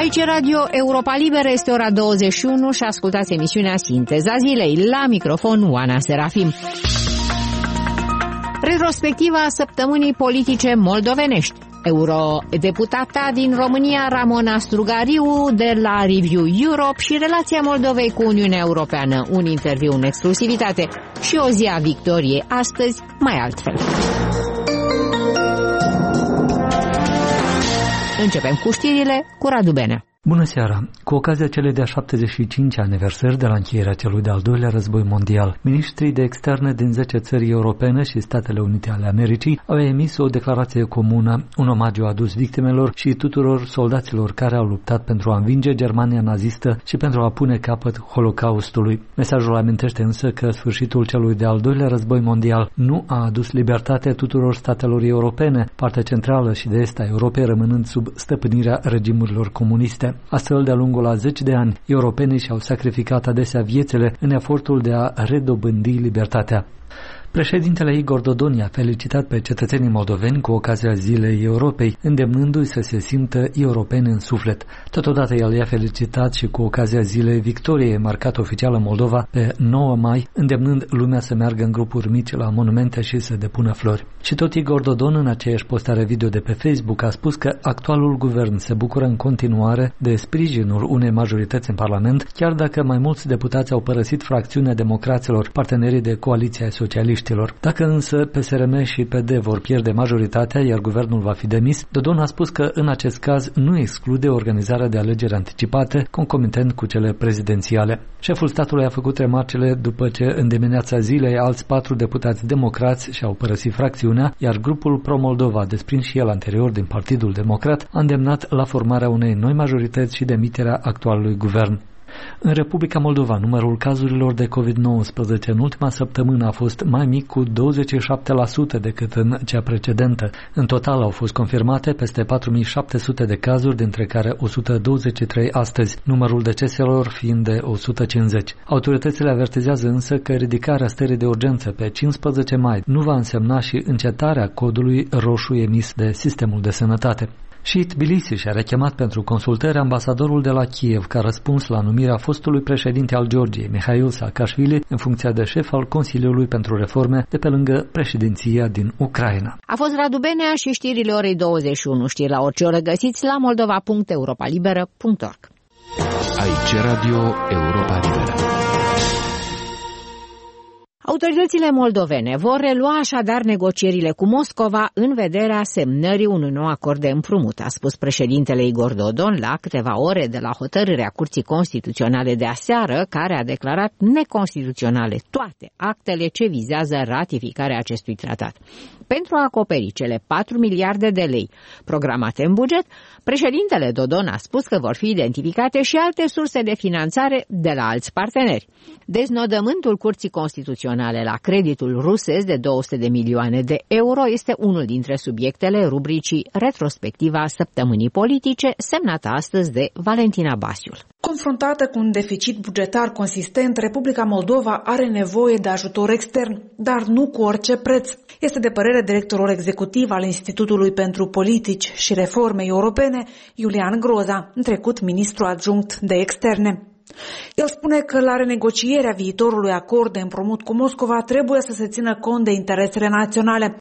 Aici Radio Europa Liberă, este ora 21 și ascultați emisiunea Sinteza Zilei. La microfon Oana Serafim. Retrospectiva săptămânii politice moldovenești. Eurodeputata din România Ramona Strugariu de la Review Europe și relația Moldovei cu Uniunea Europeană. Un interviu în exclusivitate și o zi a victoriei astăzi mai altfel. Începem cu știrile cu Radu Benea. Bună seara! Cu ocazia celei de-a 75-a aniversări de la încheierea celui de-al doilea război mondial, ministrii de externe din 10 țări europene și Statele Unite ale Americii au emis o declarație comună, un omagiu adus victimelor și tuturor soldaților care au luptat pentru a învinge Germania nazistă și pentru a pune capăt Holocaustului. Mesajul amintește însă că sfârșitul celui de-al doilea război mondial nu a adus libertate tuturor statelor europene, partea centrală și de est a Europei rămânând sub stăpânirea regimurilor comuniste. Astfel, de-a lungul a 10 de ani, europenii și-au sacrificat adesea viețile în efortul de a redobândi libertatea. Președintele Igor Dodon i-a felicitat pe cetățenii moldoveni cu ocazia Zilei Europei, îndemnându-i să se simtă europeni în suflet. Totodată el i-a felicitat și cu ocazia Zilei Victoriei, marcată oficial în Moldova pe 9 mai, îndemnând lumea să meargă în grupuri mici la monumente și să depună flori. Și tot Igor Dodon, în aceeași postare video de pe Facebook, a spus că actualul guvern se bucură în continuare de sprijinul unei majorități în Parlament, chiar dacă mai mulți deputați au părăsit fracțiunea democraților, partenerii de coaliție ai socialiștilor. Dacă însă PSRM și PD vor pierde majoritatea, iar guvernul va fi demis, Dodon a spus că în acest caz nu exclude organizarea de alegeri anticipate, concomitent cu cele prezidențiale. Șeful statului a făcut remarcele după ce în dimineața zilei alți 4 deputați democrați și-au părăsit fracțiunea, iar grupul Pro-Moldova, desprins și el anterior din Partidul Democrat, a îndemnat la formarea unei noi majorități și demiterea actualului guvern. În Republica Moldova, numărul cazurilor de COVID-19 în ultima săptămână a fost mai mic cu 27% decât în cea precedentă. În total au fost confirmate peste 4700 de cazuri, dintre care 123 astăzi, numărul deceselor fiind de 150. Autoritățile avertizează însă că ridicarea stării de urgență pe 15 mai nu va însemna și încetarea codului roșu emis de sistemul de sănătate. Și Tbilisi și-a rechemat pentru consultări ambasadorul de la Kiev ca răspuns la numirea fostului președinte al Georgiei, Mihail Saakashvili, în funcția de șef al Consiliului pentru Reforme de pe lângă președinția din Ucraina. A fost Radu Benea și știrile orei 21. Știri la orice oră găsiți la moldova.europalibera.org. Aici Radio Europa Liberă. Autoritățile moldovene vor relua așadar negocierile cu Moscova în vederea semnării unui nou acord de împrumut, a spus președintele Igor Dodon la câteva ore de la hotărârea Curții Constituționale de aseară, care a declarat neconstituționale toate actele ce vizează ratificarea acestui tratat. Pentru a acoperi cele 4 miliarde de lei programate în buget, președintele Dodon a spus că vor fi identificate și alte surse de finanțare de la alți parteneri. Deznodământul Curții Constituționale la creditul rusesc de 200 de milioane de euro este unul dintre subiectele rubricii Retrospectiva săptămânii politice, semnată astăzi de Valentina Basiul. Confruntată cu un deficit bugetar consistent, Republica Moldova are nevoie de ajutor extern, dar nu cu orice preț. Este de părere directorul executiv al Institutului pentru Politici și Reforme Europene, Iulian Groza, în trecut ministru adjunct de externe. El spune că la renegocierea viitorului acord de împrumut cu Moscova trebuie să se țină cont de interesele naționale.